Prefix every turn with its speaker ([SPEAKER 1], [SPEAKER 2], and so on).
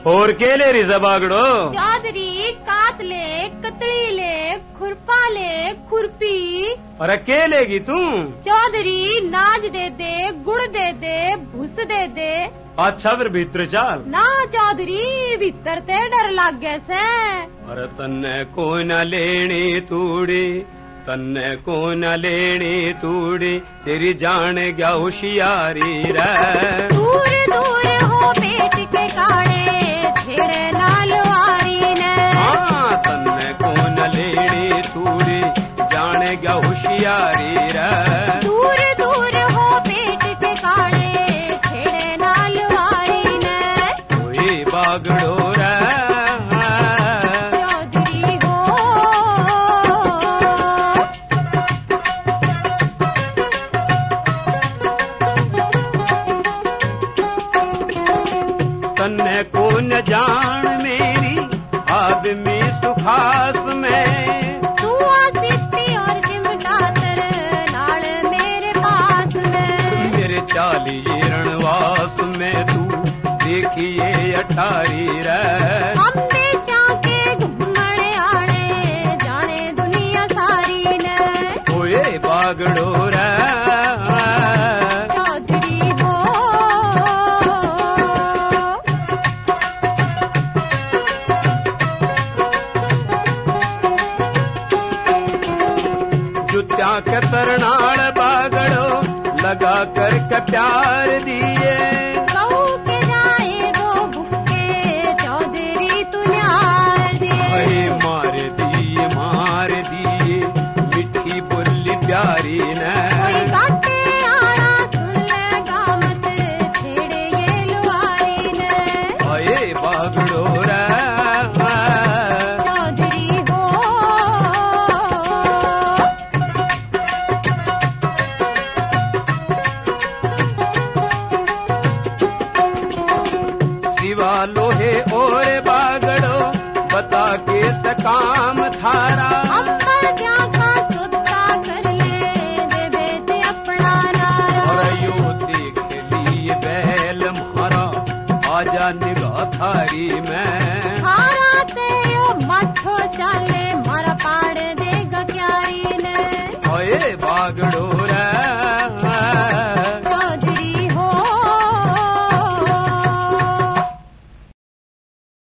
[SPEAKER 1] और केले री जबागड़ो
[SPEAKER 2] चौधरी कातले कतलीले खुरपाले खुरपी।
[SPEAKER 1] और अकेलेगी तू
[SPEAKER 2] चौधरी नाज दे दे गुड़ दे दे भूस दे दे।
[SPEAKER 1] अच्छा फिर भीतर चल
[SPEAKER 2] ना चौधरी भीतर ते डर लाग गए से।
[SPEAKER 1] अरे तन्ने को न लेनी तूड़ी तन्ने को न लेनी तूड़ी तेरी जान गया होशियारी रे।
[SPEAKER 2] दूर दूर हो पेट के काड़े छेड़े नालवारी ने।
[SPEAKER 1] हाँ तन्ने को न लेनी तूड़ी जान गया होशियारी रे।
[SPEAKER 2] दूर दूर हो पेट के काड़े छेड़े नालवारी ने।
[SPEAKER 1] कोई बागड़ो रे
[SPEAKER 2] चौधरी हो
[SPEAKER 1] तन्ने को न जान मेरी आग में सुखास में।
[SPEAKER 2] तू आसिती और चिमटा तर नाल मेरे पास में।
[SPEAKER 1] मेरे चाली रणवास में तू देखिए अठारी रे।
[SPEAKER 2] अम्बे चाके घुमने आने जाने दुनिया सारी ने।
[SPEAKER 1] ओए बागड़ो रे
[SPEAKER 2] चौधरी हो
[SPEAKER 1] जुत्या के तरनाल बागड़ो लगा कर के प्यार दिए।
[SPEAKER 2] गऊ के जाए वो भुक्के चौधरी तू न्यार दे।
[SPEAKER 1] अरे मार दिए मिठी बोली प्यारी ने।
[SPEAKER 2] कोई बातें आना सुन ले गामत छेड़े ये लुआरी ने।
[SPEAKER 1] ओए बागड़ो रे
[SPEAKER 2] चौधरी हो
[SPEAKER 1] सिवा लोहे और बागड़ो बता के काम थारा।
[SPEAKER 2] अम्मा क्या का सुत्ता कर ले दे बेटे अपना नारा।
[SPEAKER 1] और यो देख लिए बैल मारा आजा निगाह थारी में।
[SPEAKER 2] हारा ते यो मथो चाले मारा पाड़ देगा क्यारी ने।
[SPEAKER 1] ओए बागड़ो रे